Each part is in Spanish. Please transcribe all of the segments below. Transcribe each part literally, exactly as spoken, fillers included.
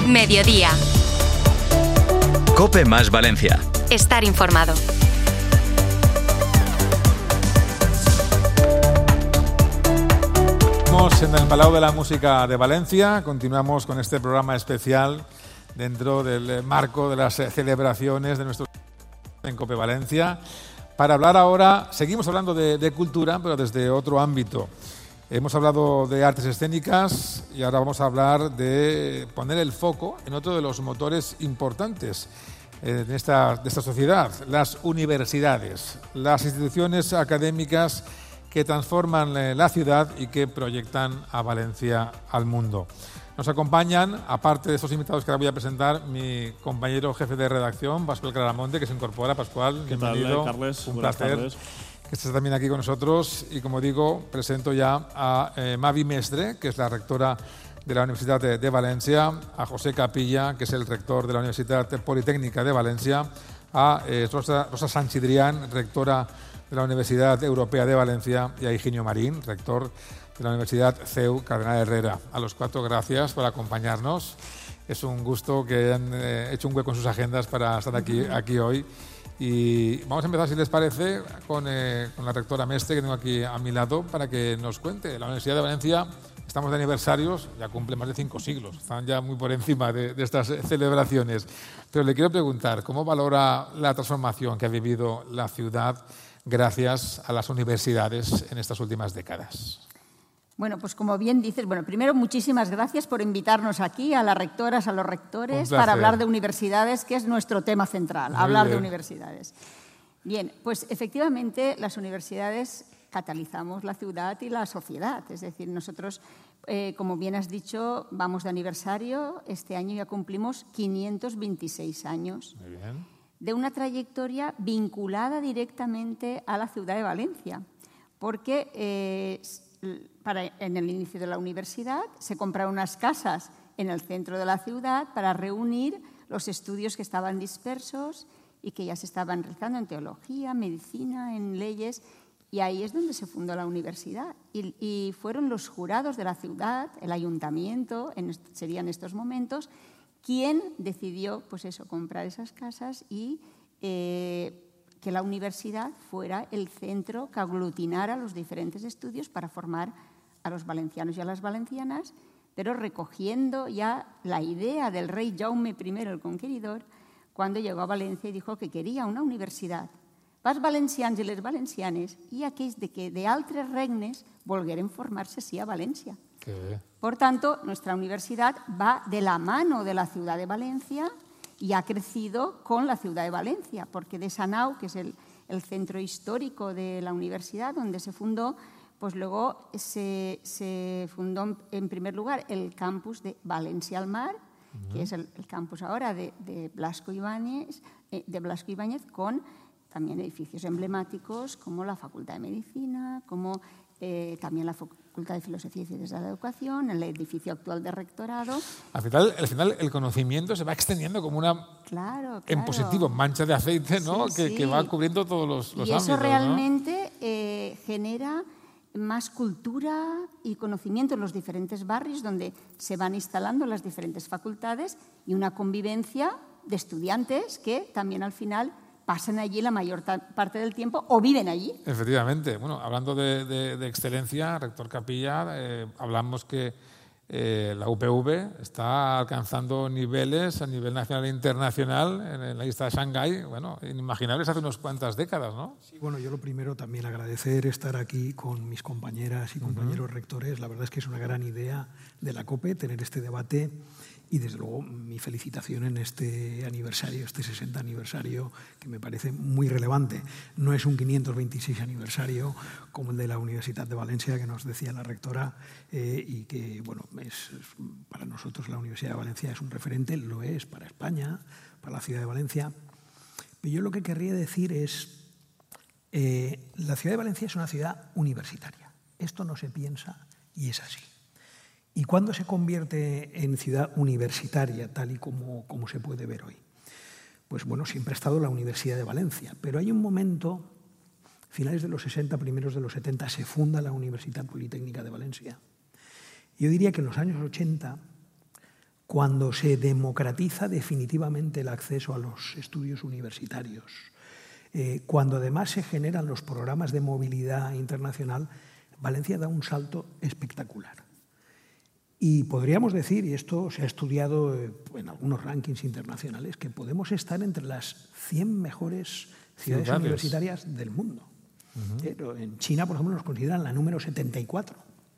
Mediodía. COPE más Valencia. Estar informado. Estamos en el Palau de la Música de Valencia. Continuamos con este programa especial dentro del marco de las celebraciones de nuestro en COPE Valencia. Para hablar ahora, seguimos hablando de, de cultura, pero desde otro ámbito. Hemos hablado de artes escénicas y ahora vamos a hablar de poner el foco en otro de los motores importantes en esta, de esta sociedad, las universidades, las instituciones académicas que transforman la ciudad y que proyectan a Valencia al mundo. Nos acompañan, aparte de estos invitados que ahora voy a presentar, mi compañero jefe de redacción, Pascual Claramonte, que se incorpora. Pascual, ¿Qué bienvenido. tal, Carles? Un Buenas placer tardes. Que estés también aquí con nosotros. Y como digo, presento ya a eh, Mavi Mestre, que es la rectora de la Universidad de, de Valencia, a José Capilla, que es el rector de la Universidad Politécnica de Valencia, a eh, Rosa, Rosa Sanchidrián, rectora de la Universidad Europea de Valencia, y a Higinio Marín, rector de la Universidad C E U Cardenal Herrera. A los cuatro, gracias por acompañarnos. Es un gusto que hayan eh, hecho un hueco en sus agendas para estar aquí, aquí hoy. Y vamos a empezar, si les parece, con, eh, con la rectora Mestre, que tengo aquí a mi lado, para que nos cuente. La Universidad de Valencia, estamos de aniversarios, ya cumple más de cinco siglos, están ya muy por encima de, de estas celebraciones. Pero le quiero preguntar, ¿cómo valora la transformación que ha vivido la ciudad gracias a las universidades en estas últimas décadas? Bueno, pues como bien dices, bueno, primero muchísimas gracias por invitarnos aquí, a las rectoras, a los rectores, para hablar de universidades, que es nuestro tema central, Muy hablar bien. de universidades. Bien, pues efectivamente las universidades catalizamos la ciudad y la sociedad. Es decir, nosotros, eh, como bien has dicho, vamos de aniversario. Este año ya cumplimos quinientos veintiséis años. Muy bien. De una trayectoria vinculada directamente a la ciudad de Valencia, porque eh, para, en el inicio de la universidad se compraron unas casas en el centro de la ciudad para reunir los estudios que estaban dispersos y que ya se estaban realizando en teología, medicina, en leyes, y ahí es donde se fundó la universidad. Y, y fueron los jurados de la ciudad, el ayuntamiento, en, serían estos momentos, quien decidió, pues eso, comprar esas casas y eh, que la universidad fuera el centro que aglutinara los diferentes estudios para formar a los valencianos y a las valencianas, pero recogiendo ya la idea del rey Jaume primero el Conqueridor, cuando llegó a Valencia y dijo que quería una universidad pels valencians i les valencianes i aquells de que de altres regnes volgueren formar-se sí a Valencia. Qué Por tanto, nuestra universidad va de la mano de la ciudad de Valencia y ha crecido con la ciudad de Valencia, porque de Sanau, que es el, el centro histórico de la universidad donde se fundó, pues luego se, se fundó en primer lugar el campus de Valencia al Mar, uh-huh. que es el, el campus ahora de, de Blasco Ibáñez, eh, de Blasco Ibáñez, con también edificios emblemáticos como la Facultad de Medicina, como eh, también la Facultad de Filosofía y Ciencias de la Educación, el edificio actual de rectorado. Al final, al final el conocimiento se va extendiendo como una, claro, claro. en positivo, mancha de aceite, ¿no? Sí, que, sí. que va cubriendo todos los, los y ámbitos. eso realmente ¿no? eh, genera más cultura y conocimiento en los diferentes barrios donde se van instalando las diferentes facultades y una convivencia de estudiantes que también al final pasan allí la mayor parte del tiempo o viven allí. Efectivamente. Bueno, hablando de, de, de excelencia, rector Capilla, eh, hablamos que eh, la U P V está alcanzando niveles a nivel nacional e internacional en, en la lista de Shanghái, bueno, inimaginables hace unas cuantas décadas, ¿no? Sí, bueno, yo lo primero también agradecer estar aquí con mis compañeras y compañeros uh-huh. rectores. La verdad es que es una gran idea de la COPE tener este debate. Y desde luego mi felicitación en este aniversario, este sesenta aniversario, que me parece muy relevante. No es un quinientos veintiséis aniversario como el de la Universidad de Valencia, que nos decía la rectora, eh, y que, bueno, es, para nosotros la Universidad de Valencia es un referente, lo es para España, para la ciudad de Valencia. Pero yo lo que querría decir es, eh, la ciudad de Valencia es una ciudad universitaria. Esto no se piensa y es así. ¿Y cuándo se convierte en ciudad universitaria, tal y como, como se puede ver hoy? Pues bueno, siempre ha estado la Universidad de Valencia, pero hay un momento, finales de los sesenta, primeros de los setenta, se funda la Universidad Politécnica de Valencia. Yo diría que en los años ochenta cuando se democratiza definitivamente el acceso a los estudios universitarios, eh, cuando además se generan los programas de movilidad internacional, Valencia da un salto espectacular. Y podríamos decir, y esto se ha estudiado en algunos rankings internacionales, que podemos estar entre las cien mejores ciudades Ciudades. universitarias del mundo. Uh-huh. En China, por ejemplo, nos consideran la número setenta y cuatro.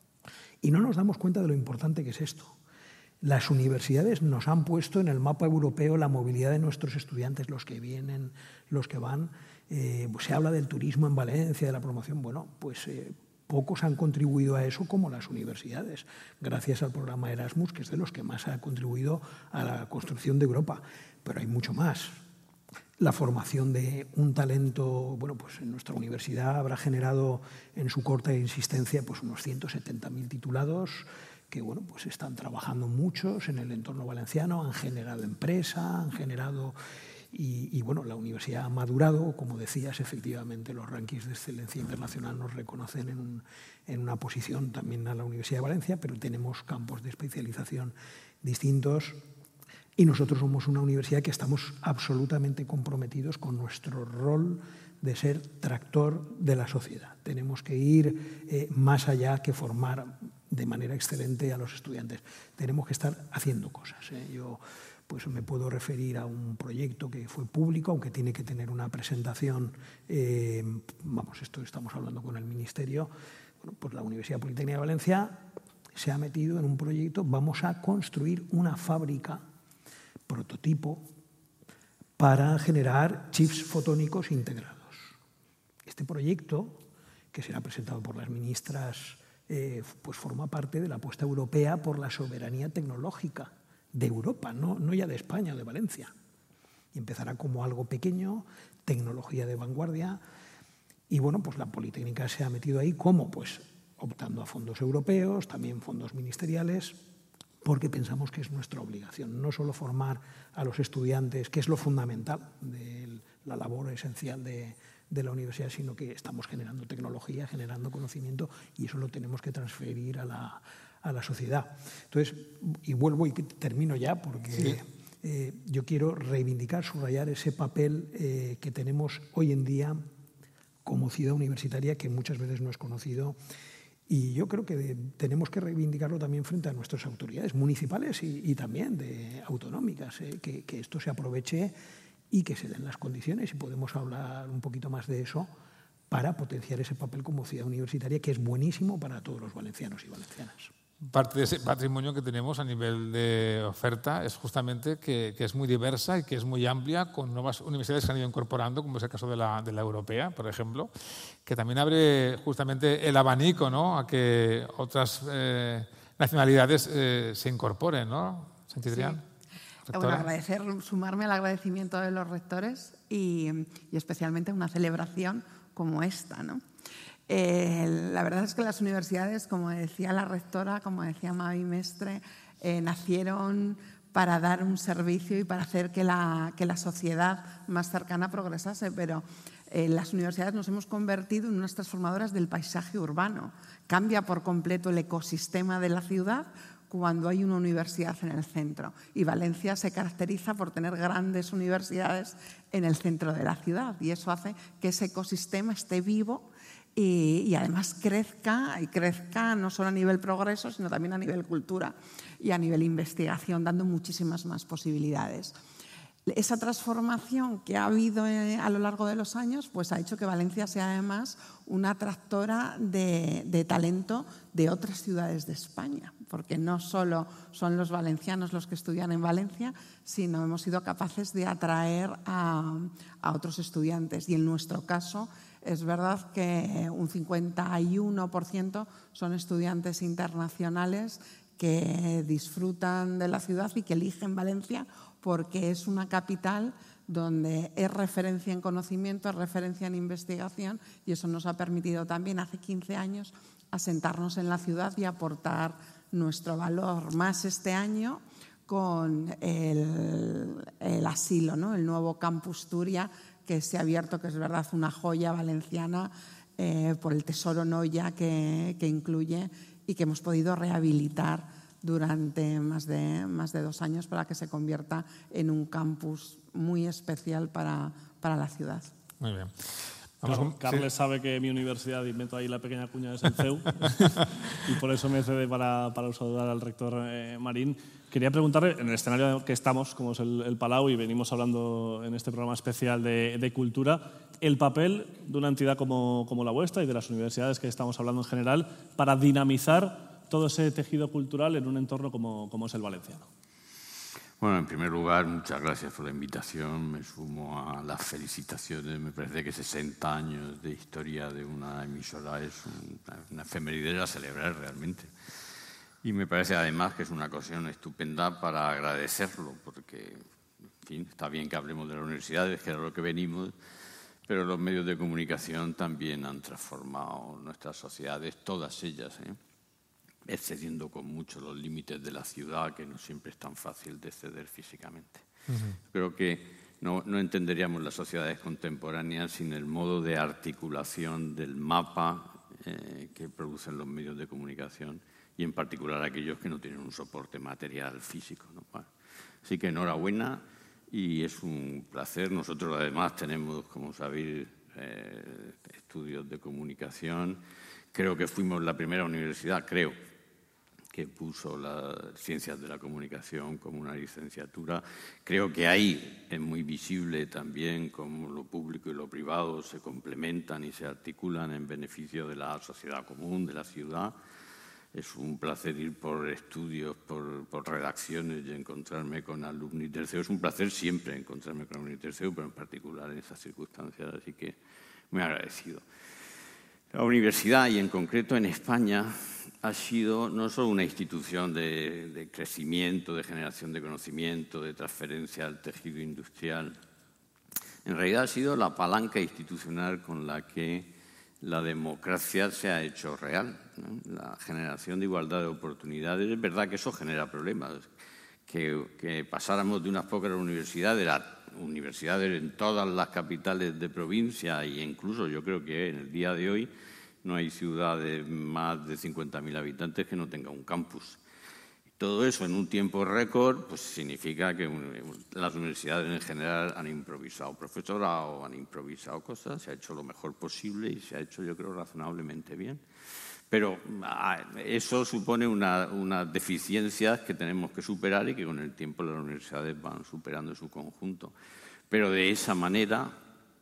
Y no nos damos cuenta de lo importante que es esto. Las universidades nos han puesto en el mapa europeo la movilidad de nuestros estudiantes, los que vienen, los que van. Eh, se habla del turismo en Valencia, de la promoción. Bueno, pues eh, pocos han contribuido a eso como las universidades, gracias al programa Erasmus, que es de los que más ha contribuido a la construcción de Europa. Pero hay mucho más. La formación de un talento, bueno, pues en nuestra universidad habrá generado en su corta existencia pues unos ciento setenta mil titulados que, bueno, pues están trabajando muchos en el entorno valenciano, han generado empresa, han generado... Y, y bueno, la universidad ha madurado, como decías, efectivamente los rankings de excelencia internacional nos reconocen en, un, en una posición también a la Universidad de Valencia, pero tenemos campos de especialización distintos. Y nosotros somos una universidad que estamos absolutamente comprometidos con nuestro rol de ser tractor de la sociedad. Tenemos que ir eh, más allá que formar de manera excelente a los estudiantes. Tenemos que estar haciendo cosas. ¿eh? Yo pues, me puedo referir a un proyecto que fue público, aunque tiene que tener una presentación. Eh, vamos, esto estamos hablando con el Ministerio. Bueno, pues la Universidad Politécnica de Valencia se ha metido en un proyecto. Vamos a construir una fábrica prototipo para generar chips fotónicos integrados. Este proyecto, que será presentado por las ministras, eh, pues forma parte de la apuesta europea por la soberanía tecnológica de Europa, no, no ya de España o de Valencia. Y empezará como algo pequeño, tecnología de vanguardia, y bueno, pues la Politécnica se ha metido ahí. ¿Cómo? Pues optando a fondos europeos, también fondos ministeriales, porque pensamos que es nuestra obligación, no solo formar a los estudiantes, que es lo fundamental de la labor esencial de, de la universidad, sino que estamos generando tecnología, generando conocimiento, y eso lo tenemos que transferir a la, a la sociedad. Entonces, y vuelvo y termino ya, porque sí. eh, yo quiero reivindicar, subrayar ese papel eh, que tenemos hoy en día como ciudad universitaria, que muchas veces no es conocido. Y yo creo que tenemos que reivindicarlo también frente a nuestras autoridades municipales y, y también de autonómicas, eh, que, que esto se aproveche y que se den las condiciones, y podemos hablar un poquito más de eso para potenciar ese papel como ciudad universitaria, que es buenísimo para todos los valencianos y valencianas. Parte de ese patrimonio que tenemos a nivel de oferta es justamente que, que es muy diversa y que es muy amplia, con nuevas universidades que han ido incorporando, como es el caso de la, de la europea, por ejemplo, que también abre justamente el abanico, ¿no?, a que otras eh, nacionalidades eh, se incorporen, ¿no? Santidrián. Sí. Bueno, agradecer, sumarme al agradecimiento de los rectores y, y especialmente una celebración como esta, ¿no? Eh, la verdad es que las universidades, como decía la rectora, como decía Mavi Mestre, eh, nacieron para dar un servicio y para hacer que la, que la sociedad más cercana progresase, pero eh, las universidades nos hemos convertido en unas transformadoras del paisaje urbano. Cambia por completo el ecosistema de la ciudad cuando hay una universidad en el centro. Y Valencia se caracteriza por tener grandes universidades en el centro de la ciudad, y eso hace que ese ecosistema esté vivo Y, y además crezca, y crezca no solo a nivel progreso, sino también a nivel cultura y a nivel investigación, dando muchísimas más posibilidades. Esa transformación que ha habido a lo largo de los años pues ha hecho que Valencia sea además una atractora de, de talento de otras ciudades de España, porque no solo son los valencianos los que estudian en Valencia, sino hemos sido capaces de atraer a, a otros estudiantes. Y en nuestro caso, es verdad que un cincuenta y uno por ciento son estudiantes internacionales que disfrutan de la ciudad y que eligen Valencia porque es una capital donde es referencia en conocimiento, es referencia en investigación, y eso nos ha permitido también hace quince años asentarnos en la ciudad y aportar nuestro valor, más este año con el, el asilo, ¿no?, el nuevo Campus Turia, que se ha abierto, que es verdad una joya valenciana eh, por el tesoro Noya que, que incluye, y que hemos podido rehabilitar durante más de, más de dos años para que se convierta en un campus muy especial para, para la ciudad. Muy bien. Vamos Claro, con, Carles sí. sabe que mi universidad, y meto ahí la pequeña cuña, es el C E U, y por eso me cede para, para saludar al rector eh, Marín. Quería preguntarle, en el escenario en el que estamos, como es el, el Palau, y venimos hablando en este programa especial de, de cultura, el papel de una entidad como, como la vuestra y de las universidades que estamos hablando en general para dinamizar todo ese tejido cultural en un entorno como, como es el valenciano. Bueno, en primer lugar, muchas gracias por la invitación. Me sumo a las felicitaciones. Me parece que sesenta años de historia de una emisora es una, una efeméride a celebrar realmente. Y me parece además que es una ocasión estupenda para agradecerlo, porque, en fin, está bien que hablemos de las universidades, que era lo que venimos, pero los medios de comunicación también han transformado nuestras sociedades, todas ellas, ¿eh? excediendo con mucho los límites de la ciudad, que no siempre es tan fácil de exceder físicamente. Uh-huh. Creo que no, no entenderíamos las sociedades contemporáneas sin el modo de articulación del mapa eh, que producen los medios de comunicación, y en particular aquellos que no tienen un soporte material físico, ¿no? Bueno, así que enhorabuena y es un placer. Nosotros además tenemos, como sabéis, eh, estudios de comunicación. Creo que fuimos la primera universidad, creo, que puso las ciencias de la comunicación como una licenciatura. Creo que ahí es muy visible también cómo lo público y lo privado se complementan y se articulan en beneficio de la sociedad común, de la ciudad. Es un placer ir por estudios, por, por redacciones y encontrarme con alumnos del C E U. Es un placer siempre encontrarme con alumnos del C E U, pero en particular en esas circunstancias, así que muy agradecido. La universidad, y en concreto en España, ha sido no solo una institución de, de crecimiento, de generación de conocimiento, de transferencia al tejido industrial. En realidad ha sido la palanca institucional con la que la democracia se ha hecho real, ¿no? La generación de igualdad de oportunidades. Es verdad que eso genera problemas. Que, que pasáramos de unas pocas universidades a universidades en todas las capitales de provincia, e incluso yo creo que en el día de hoy no hay ciudad de más de cincuenta mil habitantes que no tenga un campus. Todo eso en un tiempo récord pues significa que las universidades en general han improvisado profesorado, han improvisado cosas, se ha hecho lo mejor posible y se ha hecho, yo creo, razonablemente bien. Pero eso supone una, unas deficiencias que tenemos que superar y que con el tiempo las universidades van superando en su conjunto. Pero de esa manera,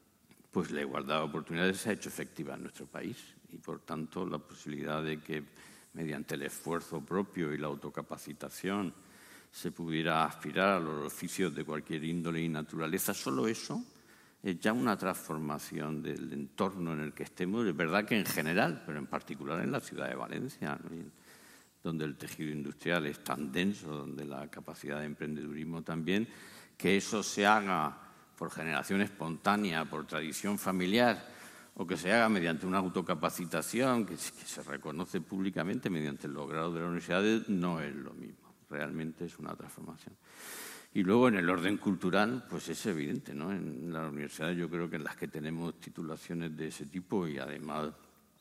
pues la igualdad de oportunidades se ha hecho efectiva en nuestro país y, por tanto, la posibilidad de que mediante el esfuerzo propio y la autocapacitación se pudiera aspirar a los oficios de cualquier índole y naturaleza, solo eso es ya una transformación del entorno en el que estemos. Es verdad que en general, pero en particular en la ciudad de Valencia, ¿no? Donde el tejido industrial es tan denso, donde la capacidad de emprendedurismo también, que eso se haga por generación espontánea, por tradición familiar, o que se haga mediante una autocapacitación que, que se reconoce públicamente mediante los grados de las universidades, no es lo mismo. Realmente es una transformación. Y luego en el orden cultural, pues es evidente, ¿no? En las universidades yo creo que en las que tenemos titulaciones de ese tipo y además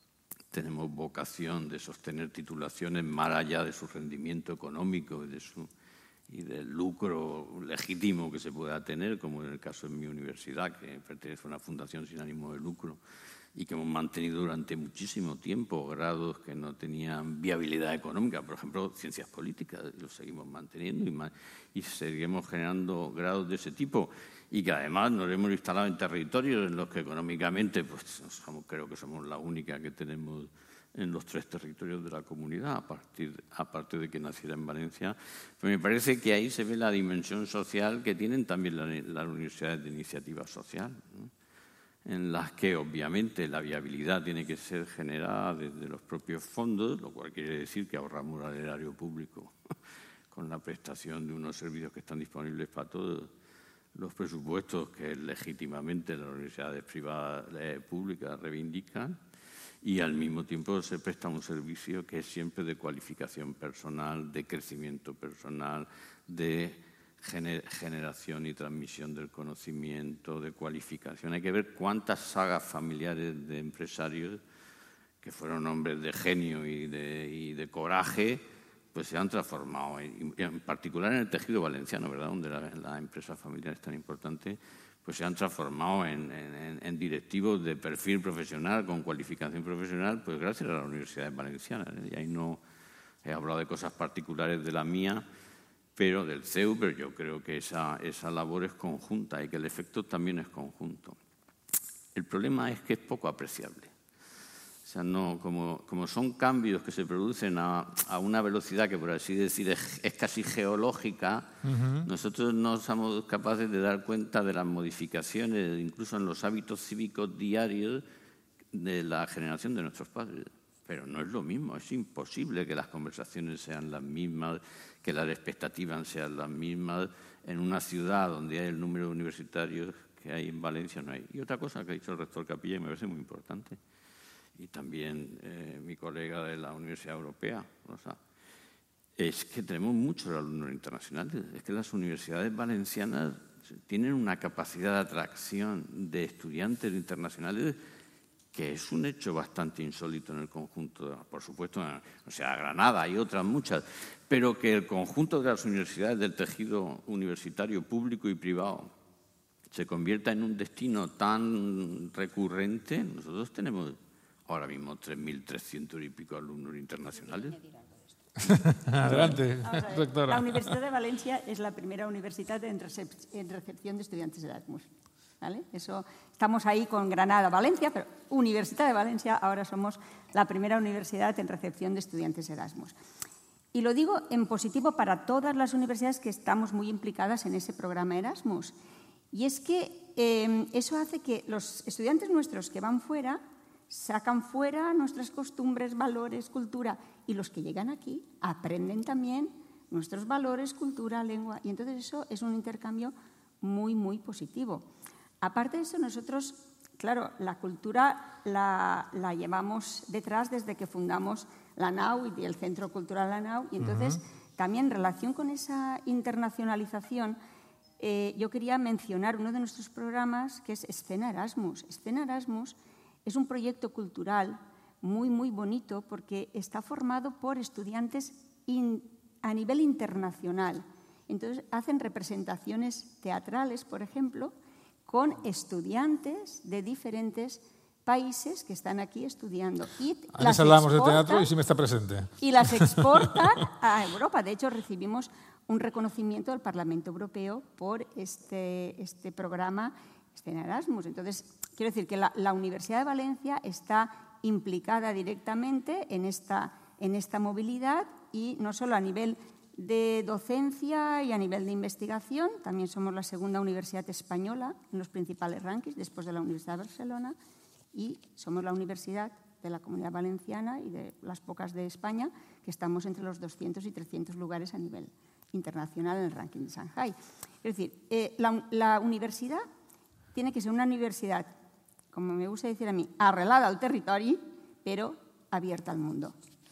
tenemos vocación de sostener titulaciones más allá de su rendimiento económico y, de su, y del lucro legítimo que se pueda tener, como en el caso de mi universidad, que pertenece a una fundación sin ánimo de lucro y que hemos mantenido durante muchísimo tiempo grados que no tenían viabilidad económica, por ejemplo, ciencias políticas, los seguimos manteniendo y, más, y seguimos generando grados de ese tipo, y que además nos hemos instalado en territorios en los que económicamente pues, somos, creo que somos la única que tenemos en los tres territorios de la comunidad, a partir, aparte de que naciera en Valencia. Pues me parece que ahí se ve la dimensión social que tienen también las, las universidades de iniciativa social, ¿no? En las que obviamente la viabilidad tiene que ser generada desde los propios fondos, lo cual quiere decir que ahorramos al erario público con la prestación de unos servicios que están disponibles para todos los presupuestos que legítimamente las universidades privadas eh, públicas reivindican, y al mismo tiempo se presta un servicio que es siempre de cualificación personal, de crecimiento personal, de generación y transmisión del conocimiento, de cualificación. Hay que ver cuántas sagas familiares de empresarios que fueron hombres de genio y de, y de coraje, pues se han transformado, en, en particular en el tejido valenciano, ¿verdad?, donde la, la empresa familiar es tan importante, pues se han transformado en, en, en directivos de perfil profesional, con cualificación profesional, pues gracias a las universidades valencianas. ¿eh? Y ahí no he hablado de cosas particulares de la mía, pero del C E U, pero yo creo que esa, esa labor es conjunta y que el efecto también es conjunto. El problema es que es poco apreciable. O sea, no, como, como son cambios que se producen a, a una velocidad que, por así decir, es, es casi geológica, uh-huh. nosotros no somos capaces de dar cuenta de las modificaciones, incluso en los hábitos cívicos diarios de la generación de nuestros padres. Pero no es lo mismo, es imposible que las conversaciones sean las mismas, que las expectativas sean las mismas en una ciudad donde hay el número de universitarios que hay en Valencia, no hay. Y otra cosa que ha dicho el rector Capilla y me parece muy importante, y también eh, mi colega de la Universidad Europea, Rosa, es que tenemos muchos alumnos internacionales. Es que las universidades valencianas tienen una capacidad de atracción de estudiantes internacionales que es un hecho bastante insólito en el conjunto, por supuesto, o sea, Granada hay otras muchas, pero que el conjunto de las universidades del tejido universitario público y privado se convierta en un destino tan recurrente. Nosotros tenemos ahora mismo tres mil trescientos y pico alumnos internacionales. Adelante, doctora. La Universidad de Valencia es la primera universidad en, recep en recepción de estudiantes de Erasmus. ¿Vale? Eso, estamos ahí con Granada, Valencia, pero Universidad de Valencia ahora somos la primera universidad en recepción de estudiantes Erasmus. Y lo digo en positivo para todas las universidades que estamos muy implicadas en ese programa Erasmus. Y es que eh, eso hace que los estudiantes nuestros que van fuera sacan fuera nuestras costumbres, valores, cultura, y los que llegan aquí aprenden también nuestros valores, cultura, lengua, y entonces eso es un intercambio muy, muy positivo. Aparte de eso, nosotros, claro, la cultura la, la llevamos detrás desde que fundamos la NAU y el Centro Cultural La Nau, y entonces uh-huh. también en relación con esa internacionalización, eh, yo quería mencionar uno de nuestros programas que es Escena Erasmus. Escena Erasmus es un proyecto cultural muy, muy bonito porque está formado por estudiantes in, a nivel internacional. Entonces, hacen representaciones teatrales, por ejemplo, con estudiantes de diferentes países que están aquí estudiando. Y las hablamos de teatro y sí me está presente. Y las exportan a Europa. De hecho, recibimos un reconocimiento del Parlamento Europeo por este, este programa Escena Erasmus. Entonces, quiero decir que la, la Universidad de Valencia está implicada directamente en esta, en esta movilidad, y no solo a nivel de docencia y a nivel de investigación. También somos la segunda universidad española en los principales rankings, después de la Universidad de Barcelona, y somos la universidad de la Comunidad Valenciana y de las pocas de España que estamos entre los doscientos y trescientos lugares a nivel internacional en el ranking de Shanghai. Es decir, eh, la, la universidad tiene que ser una universidad, como me gusta decir a mí, arrelada al territorio, pero abierta al mundo.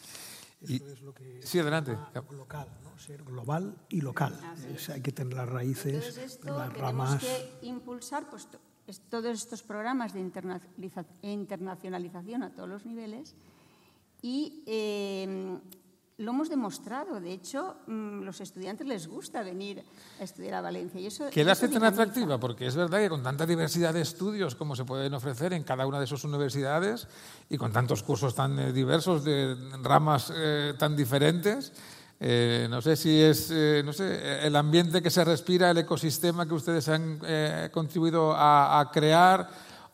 Eso es lo que sí, adelante. Local, ¿no? Ser global y local. Es, hay que tener las raíces, entonces esto las tenemos ramas. que impulsar pues, es, todos estos programas de internaliza, internacionalización a todos los niveles, y eh, lo hemos demostrado. De hecho, mmm, los estudiantes les gusta venir a estudiar a Valencia. Y eso, ¿Qué la hace eso tan atractiva? Porque es verdad que con tanta diversidad de estudios como se pueden ofrecer en cada una de sus universidades y con tantos cursos tan eh, diversos, de ramas eh, tan diferentes, eh, no sé si es eh, no sé, el ambiente que se respira, el ecosistema que ustedes han eh, contribuido a, a crear,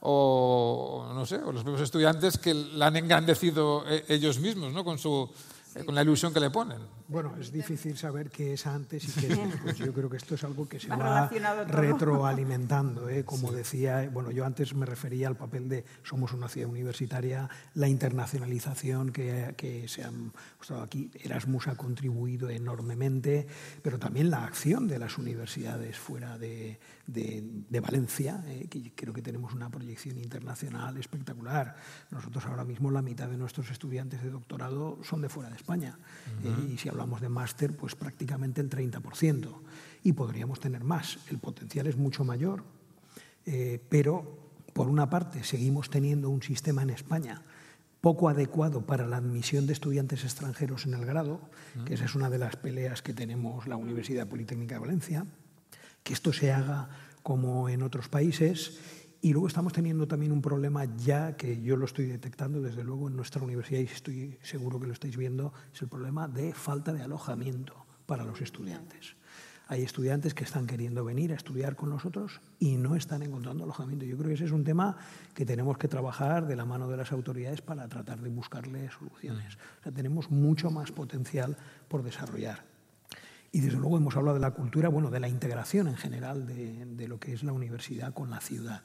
o no sé, o los propios estudiantes que la han engrandecido eh, ellos mismos, ¿no? Con su con la ilusión que le ponen. Bueno, es difícil saber qué es antes y qué es después. Yo creo que esto es algo que se va, va retroalimentando. ¿eh? Como sí. decía, bueno, yo antes me refería al papel de somos una ciudad universitaria, la internacionalización que, que se ha mostrado aquí. Erasmus ha contribuido enormemente, pero también la acción de las universidades fuera de, de, de Valencia, ¿eh? que creo que tenemos una proyección internacional espectacular. Nosotros ahora mismo la mitad de nuestros estudiantes de doctorado son de fuera de España. Uh-huh. eh, y si hablamos de máster, pues prácticamente el treinta por ciento. Y podríamos tener más. El potencial es mucho mayor. Eh, pero, por una parte, seguimos teniendo un sistema en España poco adecuado para la admisión de estudiantes extranjeros en el grado, que esa es una de las peleas que tenemos la Universidad Politécnica de Valencia, que esto se haga como en otros países. Y luego estamos teniendo también un problema ya que yo lo estoy detectando desde luego en nuestra universidad y estoy seguro que lo estáis viendo, es el problema de falta de alojamiento para los estudiantes. Hay estudiantes que están queriendo venir a estudiar con nosotros y no están encontrando alojamiento. Yo creo que ese es un tema que tenemos que trabajar de la mano de las autoridades para tratar de buscarle soluciones. O sea, tenemos mucho más potencial por desarrollar. Y desde luego hemos hablado de la cultura, bueno, de la integración en general de, de lo que es la universidad con la ciudad.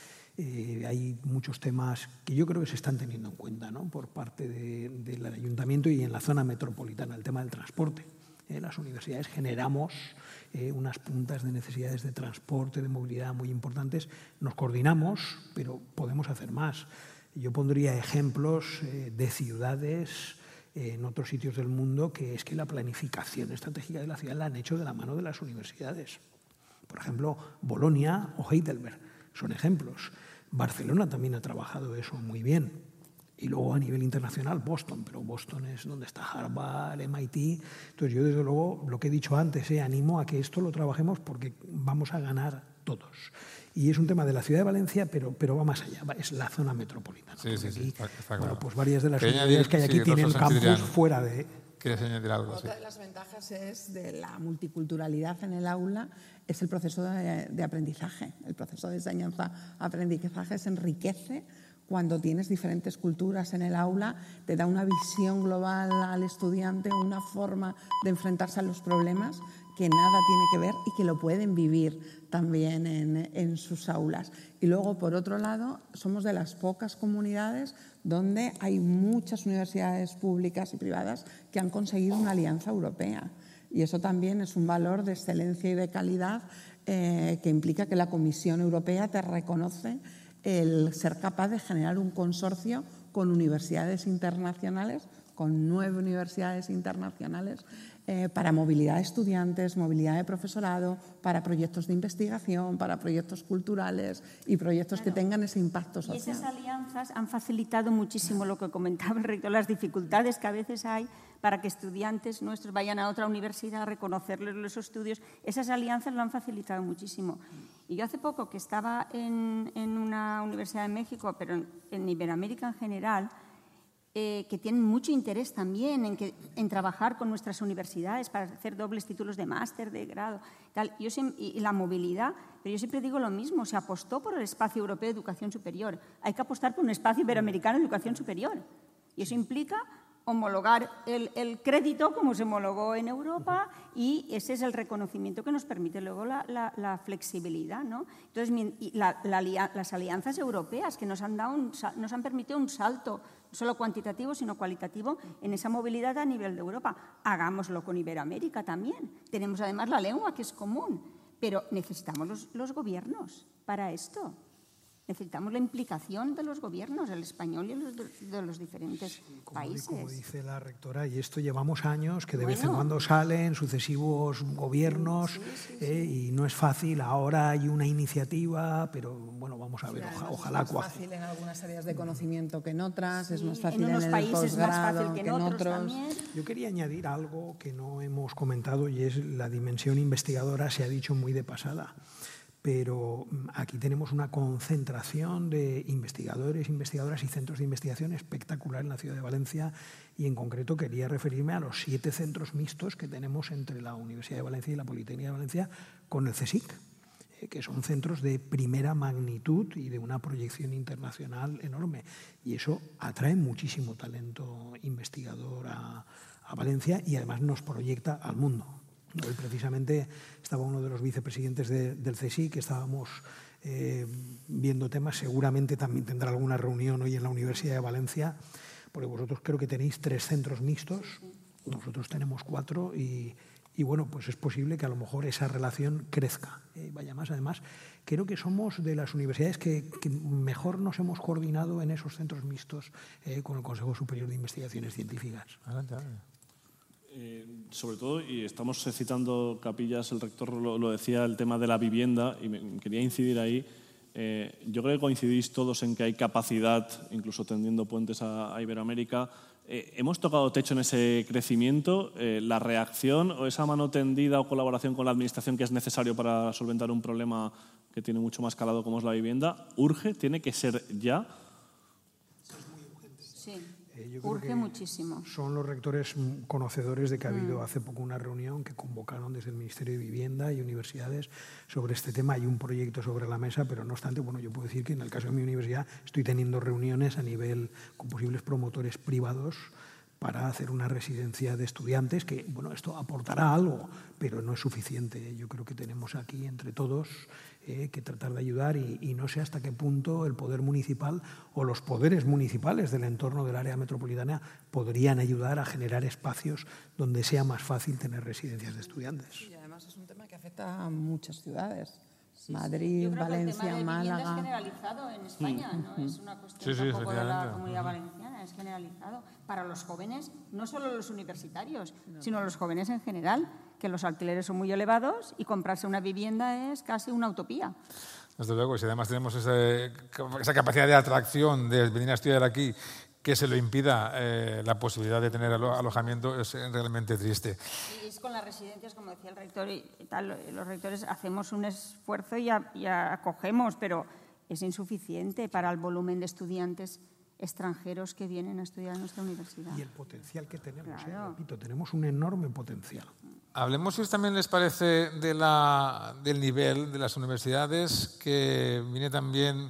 Eh, hay muchos temas que yo creo que se están teniendo en cuenta, ¿no?, por parte de, del ayuntamiento y en la zona metropolitana, el tema del transporte. Eh, las universidades generamos eh, unas puntas de necesidades de transporte, de movilidad muy importantes. Nos coordinamos, pero podemos hacer más. Yo pondría ejemplos eh, de ciudades eh, en otros sitios del mundo que es que la planificación estratégica de la ciudad la han hecho de la mano de las universidades. Por ejemplo, Bolonia o Heidelberg son ejemplos. Barcelona también ha trabajado eso muy bien. Y luego a nivel internacional, Boston, pero Boston es donde está Harvard, M I T. Entonces yo desde luego, lo que he dicho antes, eh, animo a que esto lo trabajemos porque vamos a ganar todos. Y es un tema de la ciudad de Valencia, pero, pero va más allá, es la zona metropolitana. Sí, sí, sí, aquí, está, está claro. Bueno, pues varias de las Quería universidades añadir, que hay aquí sí, tienen Rosa campus Santillano. fuera de... ¿Quieres añadir algo? Otra Sí. de las ventajas es de la multiculturalidad en el aula, es el proceso de, de aprendizaje. El proceso de enseñanza-aprendizaje se enriquece cuando tienes diferentes culturas en el aula, te da una visión global al estudiante, una forma de enfrentarse a los problemas que nada tiene que ver y que lo pueden vivir también en, en sus aulas. Y luego, por otro lado, somos de las pocas comunidades donde hay muchas universidades públicas y privadas que han conseguido una alianza europea. Y eso también es un valor de excelencia y de calidad eh, que implica que la Comisión Europea te reconoce el ser capaz de generar un consorcio con universidades internacionales, con nueve universidades internacionales, eh, para movilidad de estudiantes, movilidad de profesorado, para proyectos de investigación, para proyectos culturales y proyectos claro. que tengan ese impacto social. Y esas alianzas han facilitado muchísimo lo que comentaba el rector, las dificultades que a veces hay para que estudiantes nuestros vayan a otra universidad a reconocerles los estudios. Esas alianzas lo han facilitado muchísimo. Y yo hace poco que estaba en, en una universidad en México, pero en, en Iberoamérica en general, eh, que tienen mucho interés también en, que, en trabajar con nuestras universidades para hacer dobles títulos de máster, de grado, tal. Yo siempre, y, y la movilidad, pero yo siempre digo lo mismo, se apostó por el espacio europeo de educación superior. Hay que apostar por un espacio iberoamericano de educación superior. Y eso implica homologar el, el crédito como se homologó en Europa y ese es el reconocimiento que nos permite luego la, la, la flexibilidad, ¿no? Entonces, la, la, las alianzas europeas que nos han, dado un, nos han permitido un salto, no solo cuantitativo, sino cualitativo en esa movilidad a nivel de Europa. Hagámoslo con Iberoamérica también. Tenemos además la lengua, que es común, pero necesitamos los, los gobiernos para esto. Necesitamos la implicación de los gobiernos, el español y los de, de los diferentes sí, como, países. Como dice la rectora, y esto llevamos años que de bueno. vez en cuando salen sucesivos gobiernos sí, sí, sí, eh, sí. y no es fácil. Ahora hay una iniciativa, pero bueno, vamos a ver, sí, oja, ojalá cuaje. Es más fácil en algunas áreas de conocimiento que en otras, sí, es más fácil en, unos en el países posgrado más fácil que en, que en otros. otros. También. Yo quería añadir algo que no hemos comentado y es la dimensión investigadora, se ha dicho muy de pasada. Pero aquí tenemos una concentración de investigadores, investigadoras y centros de investigación espectacular en la ciudad de Valencia y en concreto quería referirme a los siete centros mixtos que tenemos entre la Universidad de Valencia y la Politécnica de Valencia con el CSIC, eh, que son centros de primera magnitud y de una proyección internacional enorme. Y eso atrae muchísimo talento investigador a, a Valencia y además nos proyecta al mundo. Hoy precisamente estaba uno de los vicepresidentes de, del CSIC, que estábamos eh, viendo temas, seguramente también tendrá alguna reunión hoy en la Universidad de Valencia, porque vosotros creo que tenéis tres centros mixtos, nosotros tenemos cuatro y, y bueno, pues es posible que a lo mejor esa relación crezca, eh, vaya más. Además, creo que somos de las universidades que, que mejor nos hemos coordinado en esos centros mixtos eh, con el Consejo Superior de Investigaciones Científicas. Adelante, adelante. Eh, sobre todo, y estamos citando Capillas, el rector lo, lo decía, el tema de la vivienda, y me, quería incidir ahí. Eh, yo creo que coincidís todos en que hay capacidad, incluso tendiendo puentes a, a Iberoamérica. Eh, ¿Hemos tocado techo en ese crecimiento? Eh, ¿La reacción o esa mano tendida o colaboración con la Administración que es necesario para solventar un problema que tiene mucho más calado como es la vivienda, urge? ¿Tiene que ser ya? Sí, eh, urge muchísimo. Son los rectores conocedores de que ha habido mm. hace poco una reunión que convocaron desde el Ministerio de Vivienda y universidades sobre este tema. Hay un proyecto sobre la mesa, pero no obstante, bueno, yo puedo decir que en el caso de mi universidad estoy teniendo reuniones a nivel con posibles promotores privados para hacer una residencia de estudiantes que, bueno, esto aportará algo, pero no es suficiente. Yo creo que tenemos aquí entre todos eh, que tratar de ayudar y, y no sé hasta qué punto el poder municipal o los poderes municipales del entorno del área metropolitana podrían ayudar a generar espacios donde sea más fácil tener residencias de estudiantes. Y además es un tema que afecta a muchas ciudades. Sí, Madrid, sí. Valencia, Málaga. Es generalizado en España, mm. no es una cuestión sí, sí, tampoco de la Comunidad uh-huh. Valenciana, es generalizado. Para los jóvenes, no solo los universitarios, no. sino los jóvenes en general, que los alquileres son muy elevados y comprarse una vivienda es casi una utopía. Desde luego, y si además tenemos ese, esa capacidad de atracción de venir a estudiar aquí, que se lo impida eh, la posibilidad de tener alo alojamiento, es realmente triste. Y es con las residencias, como decía el rector, y tal, los rectores hacemos un esfuerzo y, a, y acogemos, pero es insuficiente para el volumen de estudiantes extranjeros que vienen a estudiar en nuestra universidad. Y el potencial que tenemos, claro. eh, repito, tenemos un enorme potencial. Hablemos, si os también les parece, de la, del nivel de las universidades, que viene también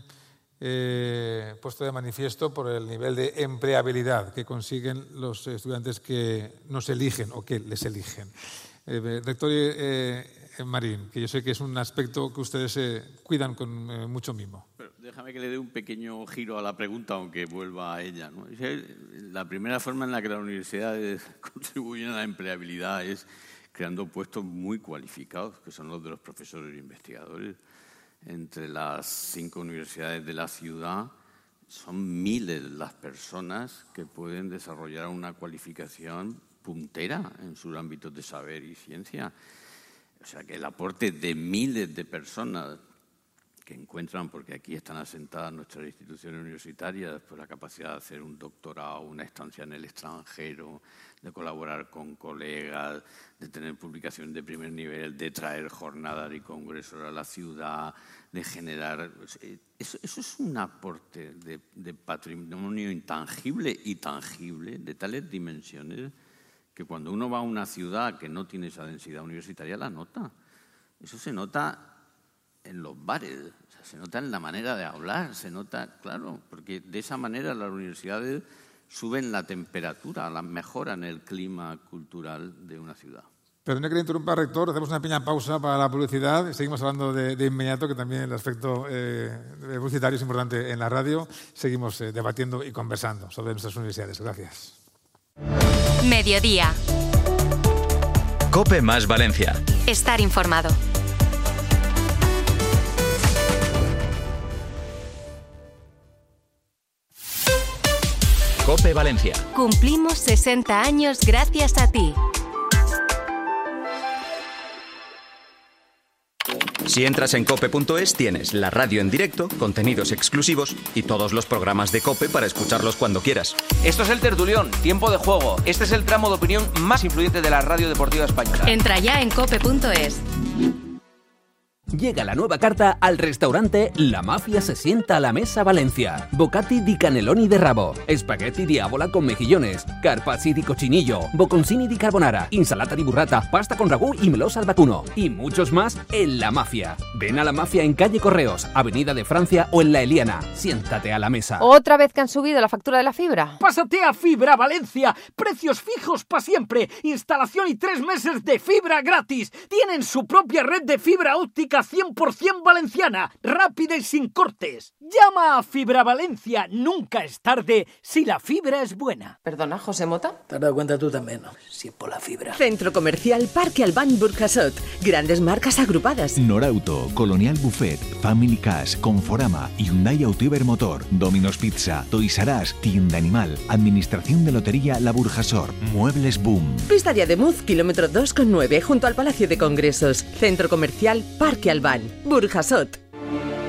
eh, puesto de manifiesto por el nivel de empleabilidad que consiguen los estudiantes que nos eligen o que les eligen. Eh, rector eh, Marín, que yo sé que es un aspecto que ustedes eh, cuidan con eh, mucho mimo. Pero déjame que le dé un pequeño giro a la pregunta, aunque vuelva a ella, ¿no? La primera forma en la que las universidades contribuyen a la empleabilidad es creando puestos muy cualificados, que son los de los profesores e investigadores. Entre las cinco universidades de la ciudad son miles las personas que pueden desarrollar una cualificación puntera en sus ámbitos de saber y ciencia. O sea, que el aporte de miles de personas que encuentran, porque aquí están asentadas nuestras instituciones universitarias, pues la capacidad de hacer un doctorado, una estancia en el extranjero, de colaborar con colegas, de tener publicaciones de primer nivel, de traer jornadas y congresos a la ciudad, de generar... Eso, eso es un aporte de, de patrimonio intangible y tangible de tales dimensiones que cuando uno va a una ciudad que no tiene esa densidad universitaria, la nota. Eso se nota en los bares, o sea, se nota en la manera de hablar, se nota, claro, porque de esa manera las universidades suben la temperatura, la mejoran el clima cultural de una ciudad. Perdone que le interrumpa, rector, hacemos una pequeña pausa para la publicidad. Seguimos hablando de, de inmediato, que también el aspecto eh, publicitario es importante en la radio. Seguimos eh, debatiendo y conversando sobre nuestras universidades. Gracias. Mediodía. COPE más Valencia. Estar informado. COPE Valencia. Cumplimos sesenta años gracias a ti. Si entras en cope punto es tienes la radio en directo, contenidos exclusivos y todos los programas de COPE para escucharlos cuando quieras. Esto es el Tertulión, tiempo de juego. Este es el tramo de opinión más influyente de la radio deportiva española. Entra ya en cope punto es. Llega la nueva carta al restaurante La Mafia se sienta a la mesa Valencia. Bocati di cannelloni de rabo, spaghetti di avola con mejillones, carpacci di cochinillo, bocconcini di carbonara, insalata di burrata, pasta con ragú y melós al vacuno. Y muchos más en La Mafia. Ven a La Mafia en calle Correos, Avenida de Francia o en La Eliana. Siéntate a la mesa. ¿Otra vez que han subido la factura de la fibra? Pásate a Fibra Valencia. Precios fijos para siempre. Instalación y tres meses de fibra gratis. Tienen su propia red de fibra óptica cien por ciento valenciana, rápida y sin cortes. Llama a Fibra Valencia, nunca es tarde si la fibra es buena. Perdona, José Mota. Te has dado cuenta tú también, ¿no? Si es por la fibra. Centro Comercial Parque Albán Burjasot. Grandes marcas agrupadas. Norauto, Colonial Buffet, Family Cash, Conforama, Hyundai Autoibermotor, Domino's Pizza, Toys R Us, Tienda Animal, Administración de Lotería La Burjasor, Muebles Boom. Pista de Ademuz, kilómetro dos coma nueve, junto al Palacio de Congresos. Centro Comercial Parque Albán, Burjasot.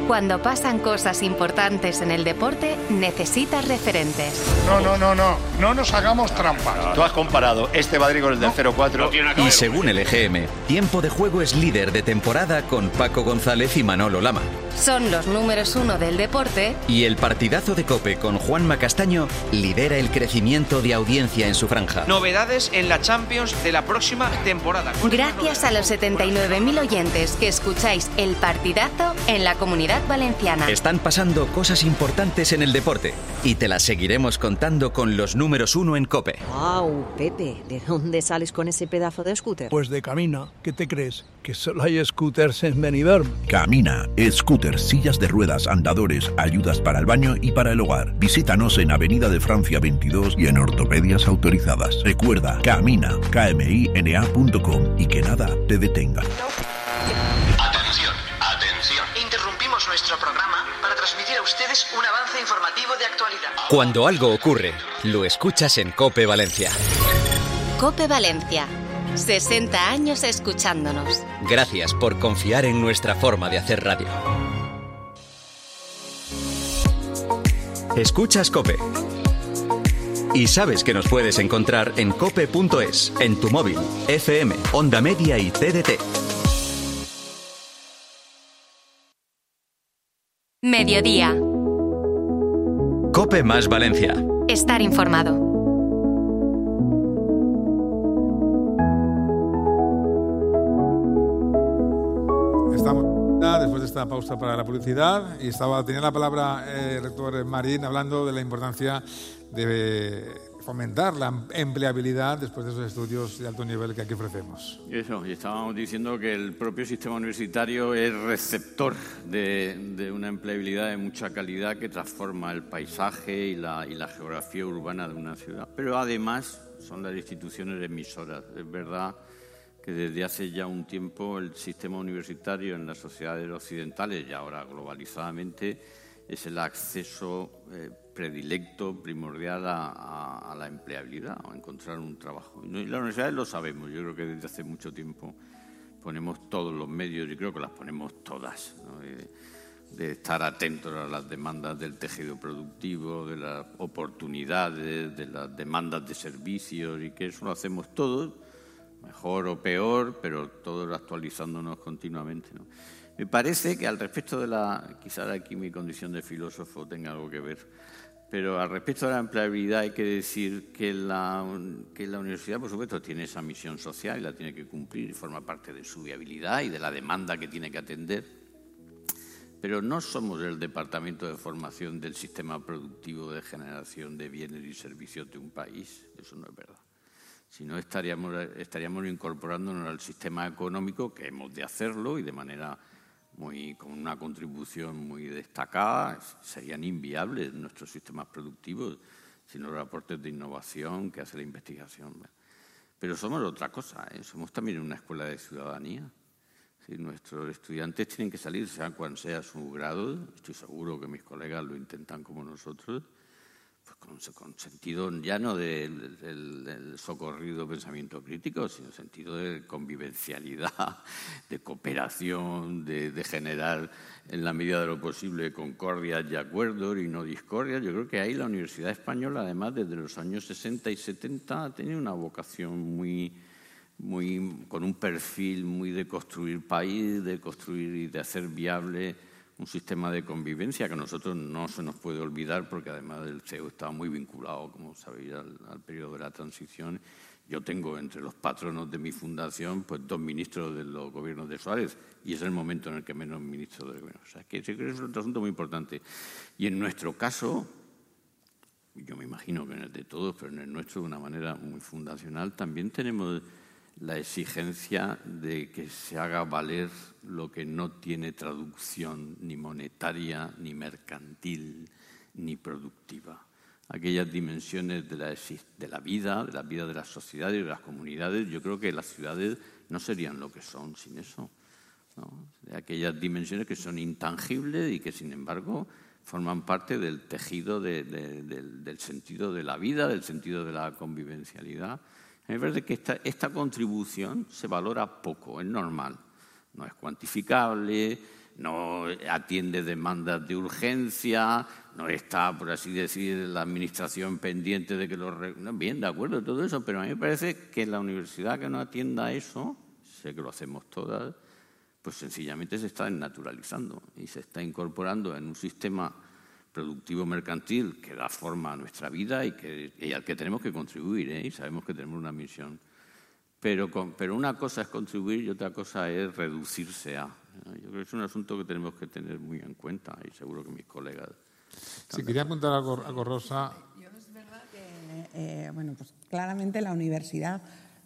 Cuando pasan cosas importantes en el deporte, necesitas referentes. No, no, no, no. No nos hagamos trampas. Tú has comparado este Madrid con el del cero cuatro. Y según el E G M, Tiempo de Juego es líder de temporada con Paco González y Manolo Lama. Son los números uno del deporte. Y el partidazo de COPE con Juanma Castaño lidera el crecimiento de audiencia en su franja. Novedades en la Champions de la próxima temporada. Gracias a los setenta y nueve mil oyentes que escucháis el partidazo en la Comunidad Valenciana. Están pasando cosas importantes en el deporte y te las seguiremos contando con los números uno en COPE. ¡Wow, Pepe! ¿De dónde sales con ese pedazo de scooter? Pues de Camina. ¿Qué te crees? ¿Que solo hay scooters en Benidorm? Camina, scooters, sillas de ruedas, andadores, ayudas para el baño y para el hogar. Visítanos en Avenida de Francia veintidós y en ortopedias autorizadas. Recuerda, Camina, K M I N A punto com y que nada te detenga. Atención, atención. Interrumpimos nuestro programa para transmitir a ustedes un avance informativo de actualidad. Cuando algo ocurre, lo escuchas en COPE Valencia. COPE Valencia. sesenta años escuchándonos. Gracias por confiar en nuestra forma de hacer radio. Escuchas COPE. Y sabes que nos puedes encontrar en cope punto es, en tu móvil, F M, Onda Media y T D T. Mediodía. COPE más Valencia. Estar informado. Estamos después de esta pausa para la publicidad y estaba tenía la palabra eh, el rector Marín hablando de la importancia de fomentar la empleabilidad después de esos estudios de alto nivel que aquí ofrecemos. Eso, y estábamos diciendo que el propio sistema universitario es receptor de, de una empleabilidad de mucha calidad que transforma el paisaje y la, y la geografía urbana de una ciudad. Pero además son las instituciones emisoras. Es verdad que desde hace ya un tiempo el sistema universitario en las sociedades occidentales y ahora globalizadamente es el acceso eh, predilecto, primordial a, a, a la empleabilidad, a encontrar un trabajo. Y las universidades lo sabemos, yo creo que desde hace mucho tiempo ponemos todos los medios, yo creo que las ponemos todas, ¿no? de, de estar atentos a las demandas del tejido productivo, de las oportunidades, de las demandas de servicios y que eso lo hacemos todos, mejor o peor, pero todos actualizándonos continuamente, ¿no? Me parece que al respecto de la... Quizás aquí mi condición de filósofo tenga algo que ver, pero al respecto de la empleabilidad hay que decir que la, que la universidad, por supuesto, tiene esa misión social y la tiene que cumplir y forma parte de su viabilidad y de la demanda que tiene que atender, pero no somos el departamento de formación del sistema productivo de generación de bienes y servicios de un país. Eso no es verdad. Si no, estaríamos, estaríamos incorporándonos al sistema económico, que hemos de hacerlo y de manera muy, con una contribución muy destacada. Serían inviables nuestros sistemas productivos sin los aportes de innovación que hace la investigación. Pero somos otra cosa, ¿eh? Somos también una escuela de ciudadanía. Sí, nuestros estudiantes tienen que salir, sea cual sea su grado, estoy seguro que mis colegas lo intentan como nosotros, pues con, con sentido ya no del, del, del socorrido pensamiento crítico, sino sentido de convivencialidad, de cooperación, de, de generar en la medida de lo posible concordias y acuerdos y no discordias. Yo creo que ahí la Universidad Española, además, desde los años sesenta y setenta, ha tenido una vocación muy, muy con un perfil muy de construir país, de construir y de hacer viable un sistema de convivencia que a nosotros no se nos puede olvidar porque además el C E U estaba muy vinculado, como sabéis, al, al periodo de la transición. Yo tengo entre los patronos de mi fundación pues dos ministros de los gobiernos de Suárez y es el momento en el que menos ministros del gobierno. O sea, que ese es otro asunto muy importante. Y en nuestro caso, yo me imagino que en el de todos, pero en el nuestro de una manera muy fundacional, también tenemos la exigencia de que se haga valer lo que no tiene traducción ni monetaria, ni mercantil, ni productiva. Aquellas dimensiones de la, de la vida, de la vida de las sociedades y de las comunidades, yo creo que las ciudades no serían lo que son sin eso, ¿no? De aquellas dimensiones que son intangibles y que, sin embargo, forman parte del tejido de, de, del, del sentido de la vida, del sentido de la convivencialidad. Me parece que esta, esta contribución se valora poco, es normal, no es cuantificable, no atiende demandas de urgencia, no está, por así decir, la administración pendiente de que los... No, bien, de acuerdo, todo eso, pero a mí me parece que la universidad que no atienda eso, sé que lo hacemos todas, pues sencillamente se está desnaturalizando y se está incorporando en un sistema productivo mercantil que da forma a nuestra vida y, que, y al que tenemos que contribuir, ¿eh? Y sabemos que tenemos una misión. Pero, con, pero una cosa es contribuir y otra cosa es reducirse a. Yo creo que es un asunto que tenemos que tener muy en cuenta y seguro que mis colegas... Si quería apuntar algo, algo Rosa. Yo es verdad que, eh, bueno, pues claramente la universidad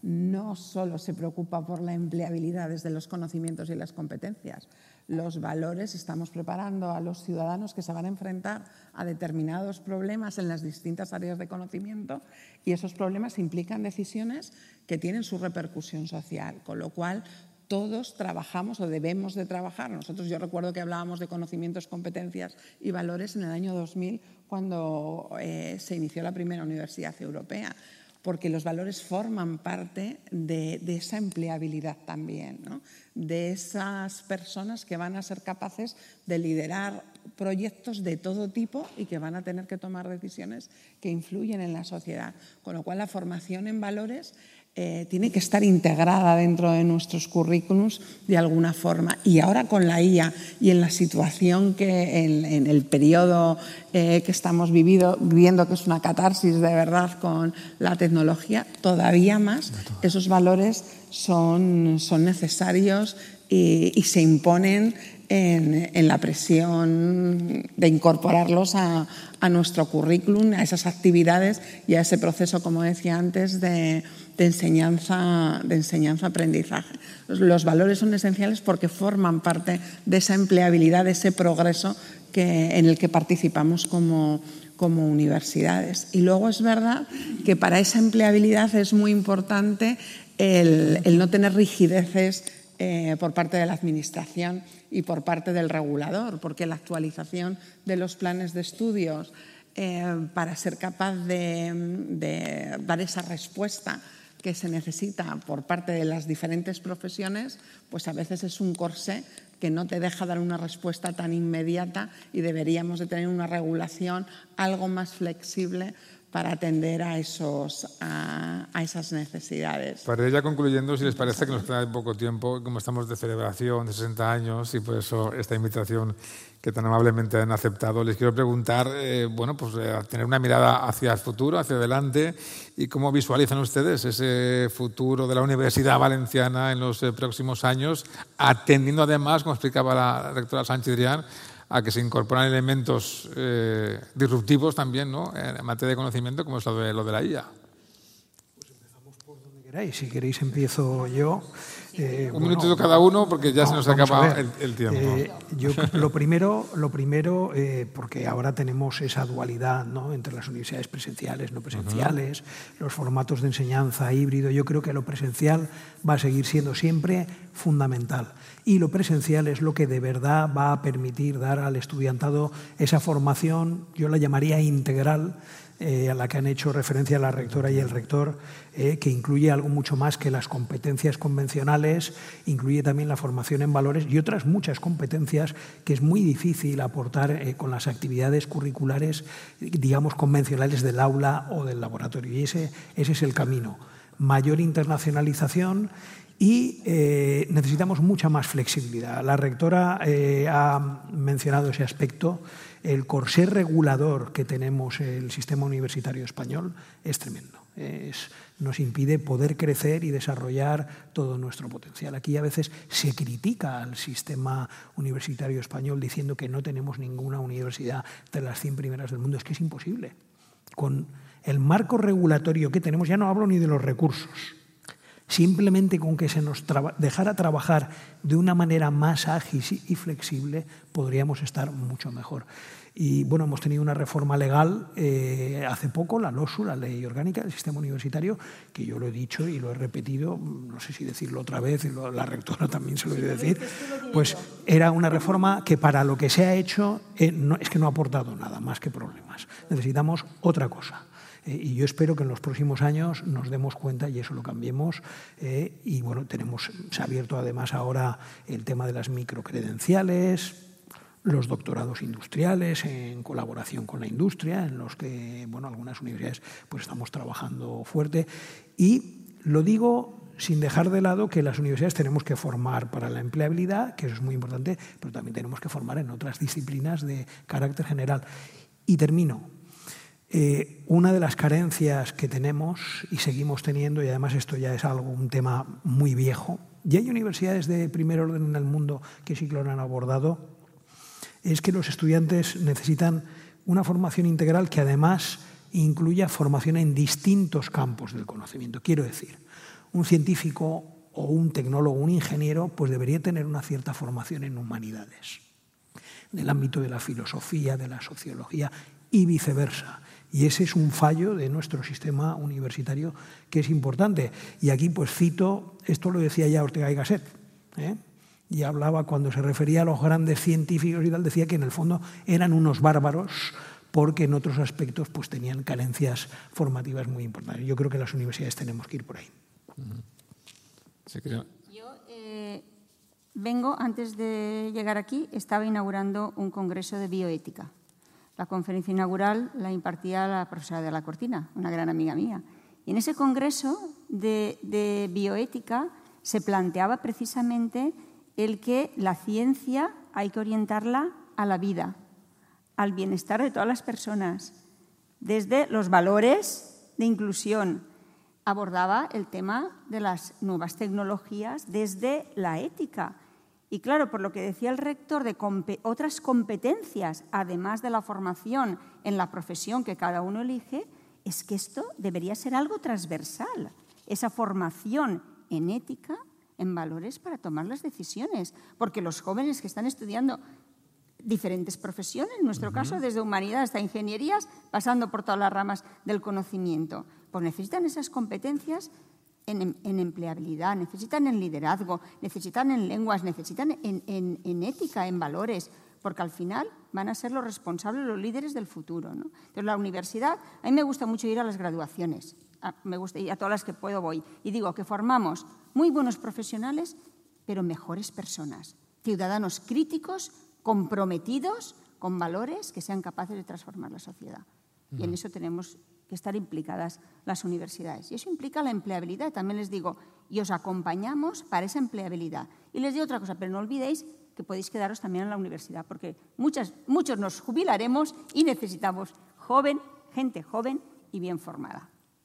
no solo se preocupa por la empleabilidad desde los conocimientos y las competencias. Los valores, estamos preparando a los ciudadanos que se van a enfrentar a determinados problemas en las distintas áreas de conocimiento y esos problemas implican decisiones que tienen su repercusión social, con lo cual todos trabajamos o debemos de trabajar. Nosotros, yo recuerdo que hablábamos de conocimientos, competencias y valores en el año dos mil cuando eh, se inició la primera universidad europea, porque los valores forman parte de, de esa empleabilidad también, ¿no? De esas personas que van a ser capaces de liderar proyectos de todo tipo y que van a tener que tomar decisiones que influyen en la sociedad. Con lo cual, la formación en valores eh, tiene que estar integrada dentro de nuestros currículums de alguna forma. Y ahora con la I A y en la situación que en, en el periodo eh, que estamos vivido, viviendo, que es una catarsis de verdad con la tecnología, todavía más esos valores son, son necesarios y, y se imponen en, en la presión de incorporarlos a, a nuestro currículum, a esas actividades y a ese proceso, como decía antes, de, de enseñanza, de enseñanza-aprendizaje. Los, los valores son esenciales porque forman parte de esa empleabilidad, de ese progreso que, en el que participamos como, como universidades. Y luego es verdad que para esa empleabilidad es muy importante el, el no tener rigideces eh, por parte de la administración y por parte del regulador, porque la actualización de los planes de estudios eh, para ser capaz de, de dar esa respuesta que se necesita por parte de las diferentes profesiones, pues a veces es un corsé que no te deja dar una respuesta tan inmediata y deberíamos de tener una regulación algo más flexible para atender a, esos, a, a esas necesidades. Para ir ya concluyendo, si les parece que nos queda poco tiempo, como estamos de celebración de sesenta años y por eso esta invitación que tan amablemente han aceptado, les quiero preguntar, eh, bueno, pues eh, tener una mirada hacia el futuro, hacia adelante, y cómo visualizan ustedes ese futuro de la Universidad Valenciana en los eh, próximos años, atendiendo además, como explicaba la rectora Sánchez Drián, a que se incorporan elementos eh, disruptivos también, ¿no?, en materia de conocimiento, como es lo de, lo de la I A. Pues empezamos por donde queráis. Si queréis empiezo yo. Eh, Un bueno, minutito cada uno porque ya no, se nos vamos acaba a ver. el, el tiempo. Eh, yo lo primero, lo primero eh, porque ahora tenemos esa dualidad, ¿no?, entre las universidades presenciales, no presenciales, uh-huh. los formatos de enseñanza híbrido. Yo creo que lo presencial va a seguir siendo siempre fundamental. Y lo presencial es lo que de verdad va a permitir dar al estudiantado esa formación, yo la llamaría integral, eh, a la que han hecho referencia la rectora y el rector, eh, que incluye algo mucho más que las competencias convencionales, incluye también la formación en valores y otras muchas competencias que es muy difícil aportar eh, con las actividades curriculares, digamos, convencionales del aula o del laboratorio. Y ese, ese es el camino. Mayor internacionalización y eh, necesitamos mucha más flexibilidad. La rectora eh, ha mencionado ese aspecto. El corsé regulador que tenemos en el sistema universitario español es tremendo. Es, nos impide poder crecer y desarrollar todo nuestro potencial. Aquí a veces se critica al sistema universitario español diciendo que no tenemos ninguna universidad de las cien primeras del mundo. Es que es imposible. Con el marco regulatorio que tenemos, ya no hablo ni de los recursos, simplemente con que se nos traba, dejara trabajar de una manera más ágil y flexible, podríamos estar mucho mejor. Y bueno, hemos tenido una reforma legal eh, hace poco, la LOSU, la Ley Orgánica del Sistema Universitario, que yo lo he dicho y lo he repetido, no sé si decirlo otra vez, y lo, la rectora también se lo voy a decir, pues era una reforma que para lo que se ha hecho eh, no, es que no ha aportado nada más que problemas. Necesitamos otra cosa. Eh, y yo espero que en los próximos años nos demos cuenta y eso lo cambiemos. Eh, y bueno, tenemos, se ha abierto además ahora el tema de las microcredenciales, los doctorados industriales en colaboración con la industria, en los que bueno, algunas universidades pues estamos trabajando fuerte. Y lo digo sin dejar de lado que las universidades tenemos que formar para la empleabilidad, que eso es muy importante, pero también tenemos que formar en otras disciplinas de carácter general. Y termino. Eh, una de las carencias que tenemos y seguimos teniendo, y además esto ya es algo, un tema muy viejo, y hay universidades de primer orden en el mundo que sí que lo han abordado, es que los estudiantes necesitan una formación integral que además incluya formación en distintos campos del conocimiento. Quiero decir, un científico o un tecnólogo, un ingeniero, pues debería tener una cierta formación en humanidades, en el ámbito de la filosofía, de la sociología y viceversa. Y ese es un fallo de nuestro sistema universitario que es importante. Y aquí pues cito, esto lo decía ya Ortega y Gasset, ¿eh? Y hablaba, cuando se refería a los grandes científicos y tal, decía que en el fondo eran unos bárbaros porque en otros aspectos pues tenían carencias formativas muy importantes. Yo creo que las universidades tenemos que ir por ahí. Sí, creo. Yo eh, vengo, antes de llegar aquí, estaba inaugurando un congreso de bioética. La conferencia inaugural la impartía la profesora de la Cortina, una gran amiga mía. Y en ese congreso de, de bioética se planteaba precisamente el que la ciencia hay que orientarla a la vida, al bienestar de todas las personas, desde los valores de inclusión. Abordaba el tema de las nuevas tecnologías desde la ética. Y claro, por lo que decía el rector de comp- otras competencias, además de la formación en la profesión que cada uno elige, es que esto debería ser algo transversal, esa formación en ética, en valores para tomar las decisiones, porque los jóvenes que están estudiando diferentes profesiones, en nuestro uh-huh. caso desde humanidad hasta ingenierías, pasando por todas las ramas del conocimiento, pues necesitan esas competencias en, en empleabilidad, necesitan en liderazgo, necesitan en lenguas, necesitan en, en, en ética, en valores, porque al final van a ser los responsables, los líderes del futuro, ¿no? Entonces, la universidad, a mí me gusta mucho ir a las graduaciones, a, me gusta ir a todas las que puedo voy, y digo que formamos muy buenos profesionales, pero mejores personas, ciudadanos críticos, comprometidos, con valores que sean capaces de transformar la sociedad. Y en eso tenemos que estar implicadas las universidades. Y eso implica la empleabilidad. También les digo, y os acompañamos para esa empleabilidad. Y les digo otra cosa, pero no olvidéis que podéis quedaros también en la universidad, porque muchas, muchos nos jubilaremos y necesitamos joven, gente joven y bien formada.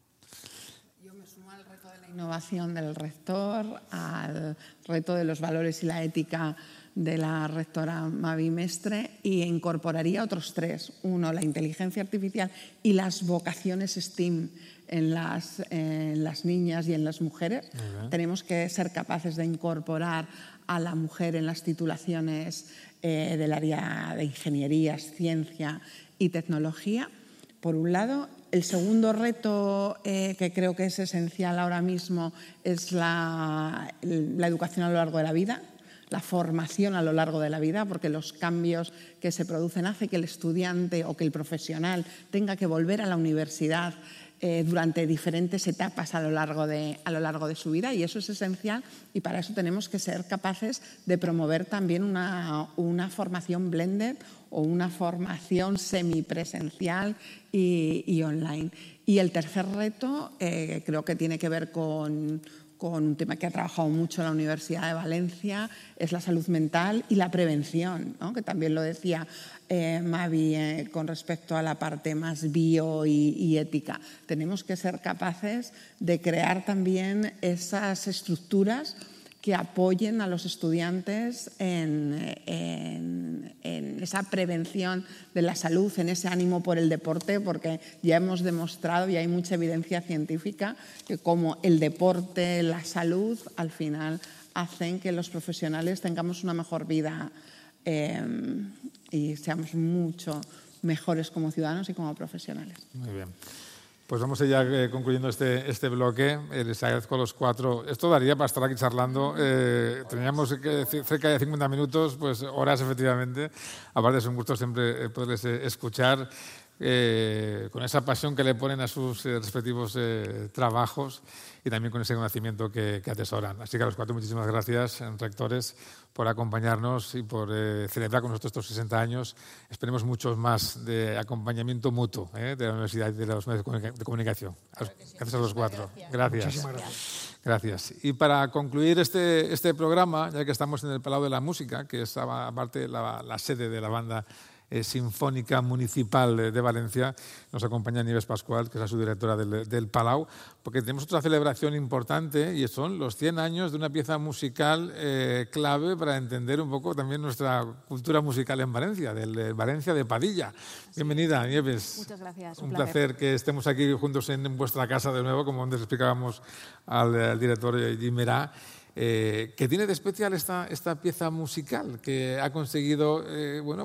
Yo me sumo al reto de la innovación del rector, al reto de los valores y la ética de la rectora Mavi Mestre, y incorporaría otros tres. Uno, la inteligencia artificial y las vocaciones STEAM en las, en las niñas y en las mujeres. Uh-huh. Tenemos que ser capaces de incorporar a la mujer en las titulaciones eh, del área de ingenierías, ciencia y tecnología, por un lado. El segundo reto eh, que creo que es esencial ahora mismo es la, la educación a lo largo de la vida, la formación a lo largo de la vida, porque los cambios que se producen hace que el estudiante o que el profesional tenga que volver a la universidad eh, durante diferentes etapas a lo largo de, a lo largo de su vida, y eso es esencial, y para eso tenemos que ser capaces de promover también una, una formación blended o una formación semipresencial y, y online. Y el tercer reto eh, creo que tiene que ver con con un tema que ha trabajado mucho la Universidad de Valencia, es la salud mental y la prevención, ¿no? Que también lo decía eh, Mavi eh, con respecto a la parte más bio y, y ética. Tenemos que ser capaces de crear también esas estructuras que apoyen a los estudiantes en, en, en esa prevención de la salud, en ese ánimo por el deporte, porque ya hemos demostrado y hay mucha evidencia científica que como el deporte, la salud, al final hacen que los profesionales tengamos una mejor vida eh, y seamos mucho mejores como ciudadanos y como profesionales. Muy bien. Pues vamos ya eh, concluyendo este, este bloque. Eh, les agradezco a los cuatro. Esto daría para estar aquí charlando. Eh, teníamos que, cerca de cincuenta minutos, pues horas efectivamente. Aparte es un gusto siempre poderles eh, escuchar. eh, con esa pasión que le ponen a sus eh, respectivos eh, trabajos y también con ese conocimiento que, que atesoran. Así que a los cuatro muchísimas gracias, rectores, por acompañarnos y por eh, celebrar con nosotros estos sesenta años. Esperemos muchos más de acompañamiento mutuo eh, de la Universidad y de los medios de comunicación. Claro sí. Gracias a los cuatro. Gracias. Gracias. gracias. Gracias. Y para concluir este, este programa, ya que estamos en el Palau de la Música, que es aparte la, la sede de la banda Eh, Sinfónica Municipal de, de Valencia, nos acompaña Nieves Pascual, que es la subdirectora del, del Palau, porque tenemos otra celebración importante y son los cien años de una pieza musical eh, clave para entender un poco también nuestra cultura musical en Valencia, del de Valencia de Padilla. Bienvenida, Nieves. Muchas gracias. Un, un placer. placer que estemos aquí juntos en, en vuestra casa de nuevo, como antes explicábamos al, al director Jim Merà. Eh, ¿Qué tiene de especial esta, esta pieza musical que ha conseguido eh, bueno,